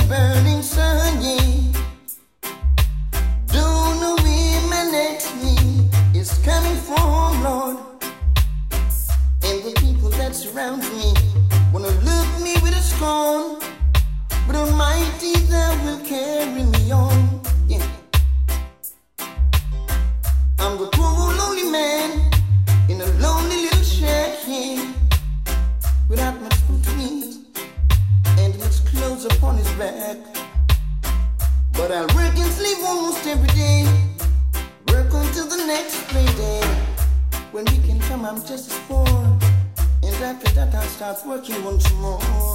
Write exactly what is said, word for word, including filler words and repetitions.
burning sun, yeah. Don't know where my next me is coming from, Lord. And the people that surround me wanna look me with a scorn, but Almighty, thou will carry me on, yeah. I'm the poor lonely man in a lonely little shack, yeah, without much food to eat and much clothes upon his back. But I'll work and sleep almost every day, work until the next payday. When we can come, I'm just as poor, and after that I'll start working once more.